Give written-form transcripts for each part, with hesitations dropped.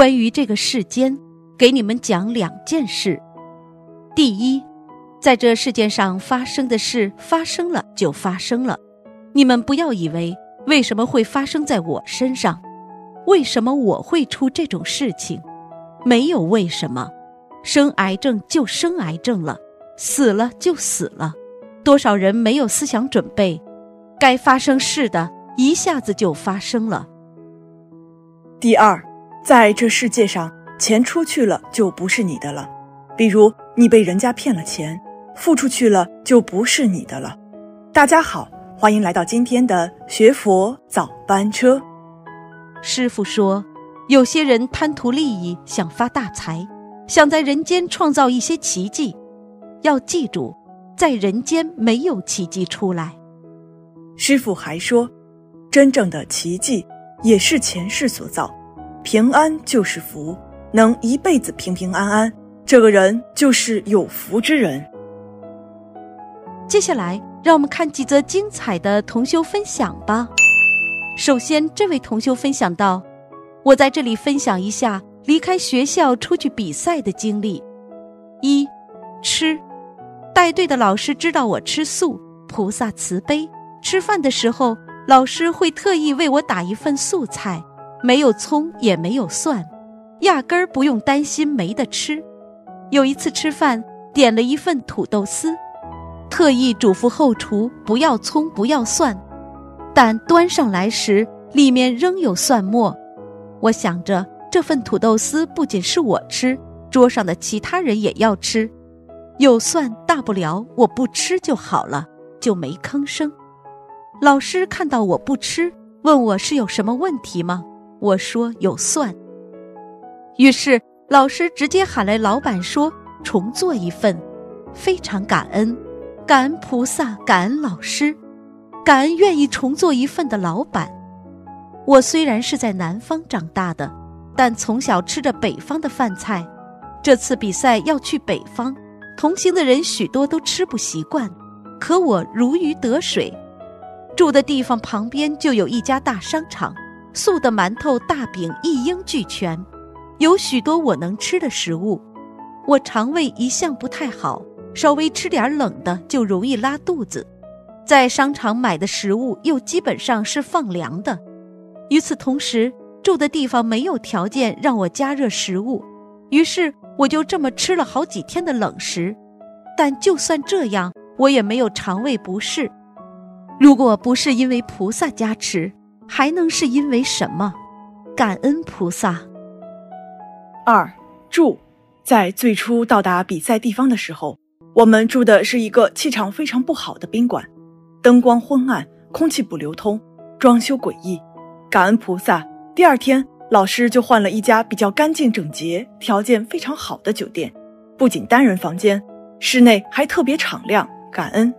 关于这个世间，给你们讲2件事。第一，在这世界上发生的事发生了就发生了，你们不要以为为什么会发生在我身上，为什么我会出这种事情，没有为什么。生癌症就生癌症了，死了就死了，多少人没有思想准备，该发生事的一下子就发生了。 第二，在这世界上，钱出去了就不是你的了，比如你被人家骗了钱，付出去了就不是你的了。大家好，欢迎来到今天的学佛早班车。 师父说，有些人贪图利益，想发大财，想在人间创造一些奇迹。要记住，在人间没有奇迹出来。 师父还说，真正的奇迹也是前世所造，平安就是福，能一辈子平平安安，这个人就是有福之人。 接下来让我们看几则精彩的同修分享吧。首先，这位同修分享到，我在这里分享一下离开学校出去比赛的经历。一，吃。带队的老师知道我吃素，菩萨慈悲，吃饭的时候老师会特意为我打一份素菜，没有葱也没有蒜，压根儿不用担心没得吃。有一次吃饭点了一份土豆丝，特意嘱咐后厨不要葱不要蒜，但端上来时里面仍有蒜末。我想着这份土豆丝不仅是我吃，桌上的其他人也要吃，有蒜大不了我不吃就好了，就没吭声。老师看到我不吃，问我是有什么问题吗？我说有蒜。于是老师直接喊来老板说重做一份。非常感恩，感恩菩萨，感恩老师，感恩愿意重做一份的老板。我虽然是在南方长大的，但从小吃着北方的饭菜。这次比赛要去北方，同行的人许多都吃不习惯，可我如鱼得水。住的地方旁边就有一家大商场，素的馒头大饼一应俱全，有许多我能吃的食物。我肠胃一向不太好，稍微吃点冷的就容易拉肚子，在商场买的食物又基本上是放凉的。与此同时，住的地方没有条件让我加热食物，于是我就这么吃了好几天的冷食。但就算这样，我也没有肠胃不适。如果不是因为菩萨加持，还能是因为什么？感恩菩萨。 二，住。在最初到达比赛地方的时候，我们住的是一个气场非常不好的宾馆，灯光昏暗，空气不流通，装修诡异。感恩菩萨，第二天老师就换了一家比较干净整洁、条件非常好的酒店，不仅单人房间，室内还特别敞亮，感恩。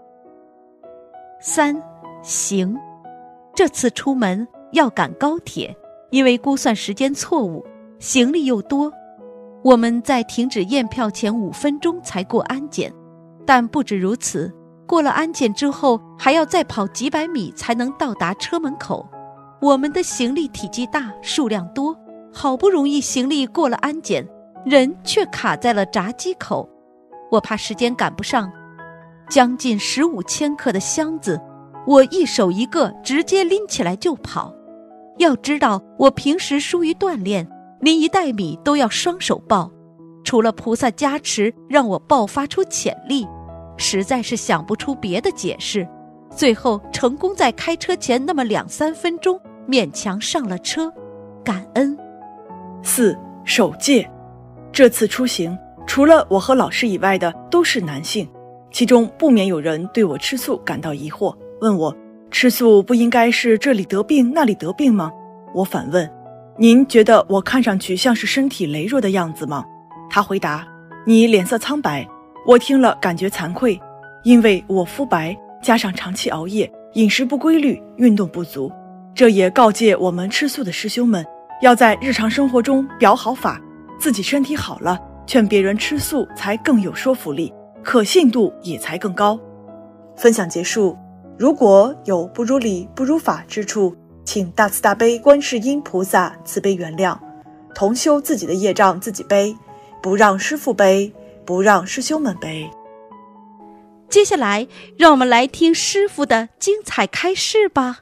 三，行。这次出门要赶高铁，因为估算时间错误，行李又多，我们在停止验票前5分钟才过安检。但不止如此，过了安检之后还要再跑几百米才能到达车门口。我们的行李体积大，数量多，好不容易行李过了安检，人却卡在了闸机口。我怕时间赶不上，将近15千克的箱子，我一手一个直接拎起来就跑。要知道我平时疏于锻炼，拎1袋米都要双手抱，除了菩萨加持让我爆发出潜力，实在是想不出别的解释。最后成功在开车前那么2-3分钟勉强上了车，感恩。 4. 守戒。这次出行除了我和老师以外的都是男性，其中不免有人对我吃素感到疑惑，问我吃素不应该是这里得病那里得病吗？我反问，您觉得我看上去像是身体羸弱的样子吗？他回答，你脸色苍白。我听了感觉惭愧，因为我肤白，加上长期熬夜，饮食不规律，运动不足。这也告诫我们吃素的师兄们，要在日常生活中表好法，自己身体好了，劝别人吃素才更有说服力，可信度也才更高。分享结束，如果有不如理不如法之处，请大慈大悲观世音菩萨慈悲原谅。 同修自己的业障自己背，不让师父背，不让师兄们背。 接下来，让我们来听师父的精彩开示吧。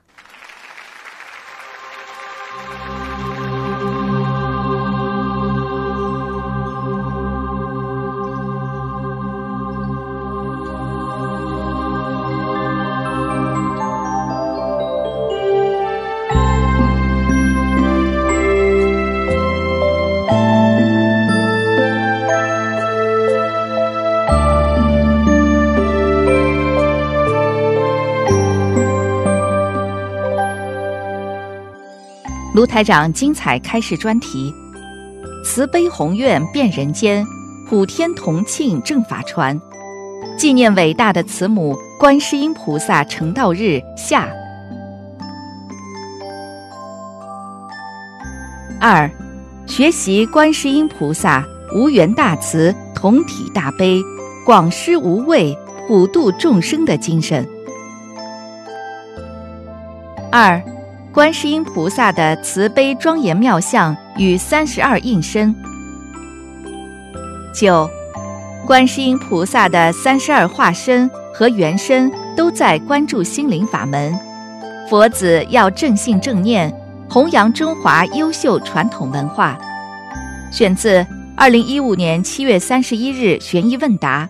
卢台长精彩开示专题：慈悲宏愿遍人间，普天同庆正法传。纪念伟大的慈母观世音菩萨成道日下。2. 学习观世音菩萨无缘大慈、同体大悲、广施无畏、普度众生的精神。2. 观世音菩萨的慈悲庄严妙相与32应身。9. 观世音菩萨的32化身和原身都在关注心灵法门，佛子要正信正念，弘扬中华优秀传统文化。选自2015年7月31日悬疑问答。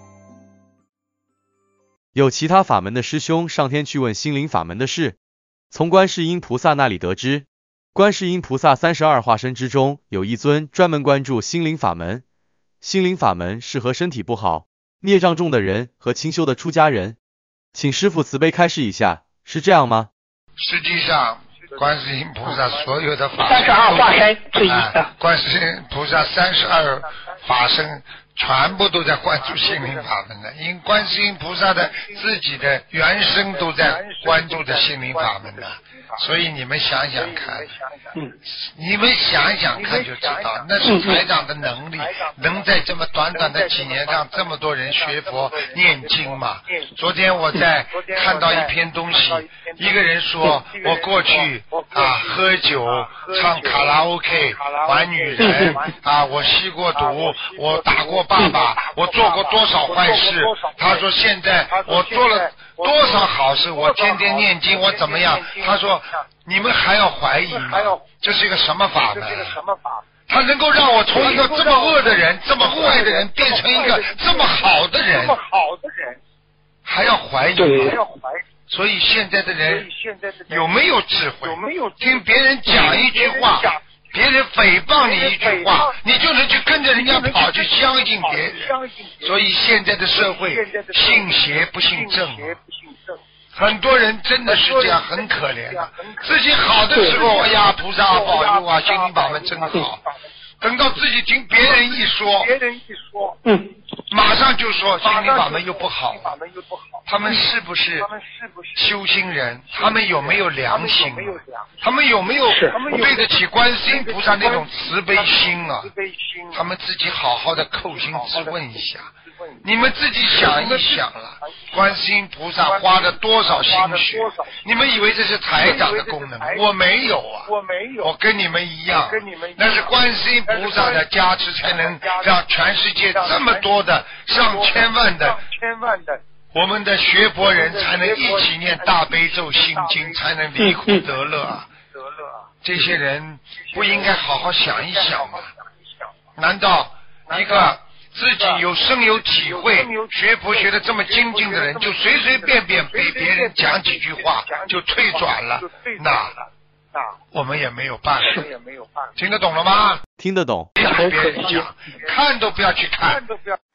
有其他法门的师兄上天去问心灵法门的事，从观世音菩萨那里得知，观世音菩萨32化身之中有一尊专门关注心灵法门，心灵法门适合身体不好、孽障重的人和清修的出家人。请师父慈悲开示一下，是这样吗？ 实际上观世音菩萨所有的法 32化身之一观世音菩萨32法身全部都在关注心灵法门的，因为观世音菩萨的自己的原生都在关注着心灵法门的，所以你们想想看，你们想想看就知道，那是台长的能力，能在这么短短的几年让这么多人学佛念经嘛。昨天我在看到一篇东西，一个人说我过去喝酒、唱卡拉 OK、玩女人我吸过毒，我打过爸爸，我做过多少坏事。他说现在我做了多少好事，我天天念经，我怎么样？他说你们还要怀疑吗？这是一个什么法门？他能够让我从一个这么恶的人、这么坏的人变成一个这么好的人，还要怀疑吗？所以现在的人有没有智慧？听别人讲一句话，别人诽谤你一句话，你就能去跟着人家跑，去相信别人。所以现在的社会信邪不信正很多人真的是这样，很可怜的。自己好的时候，哎呀，菩萨保佑啊，心灵法门真好。等到自己听别人一说，马上就说心灵法门又不好。他们是不是修心人？他们有没有良心？他们有没有对得起观世音菩萨那种慈悲心啊？他们自己好好的叩心自问一下。你们自己想一想了，观世音菩萨花了多少心血？你们以为这是台长的功能？我没有啊，我跟你们一样，那是观世音菩萨的加持，才能让全世界这么多的上千万的我们的学佛人才能一起念大悲咒心经，才能离苦得乐啊！这些人不应该好好想一想吗？难道一个自己有深有体会、学佛学的这么精进的人，就随随便便被别人讲几句话就退转了？那我们也没有办法。听得懂了吗？ 听得懂。 别跟别人讲，看都不要去看。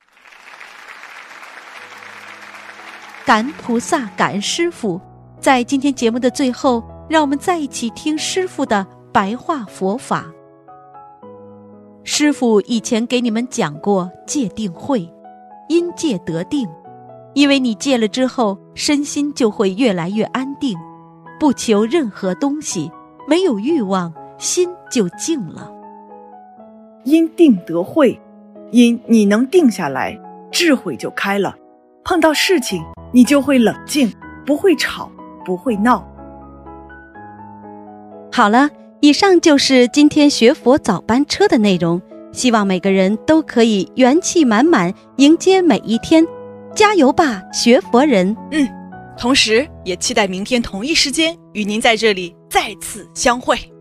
感恩菩萨，感恩师父。在今天节目的最后，让我们再一起听师父的白话佛法。师父以前给你们讲过戒定慧，因戒得定，因为你戒了之后，身心就会越来越安定，不求任何东西，没有欲望，心就静了。 因定得慧，因你能定下来，智慧就开了，碰到事情你就会冷静，不会吵，不会闹。 好了， 以上就是今天学佛早班车的内容，希望每个人都可以元气满满迎接每一天，加油吧，学佛人！ 同时也期待明天同一时间与您在这里再次相会。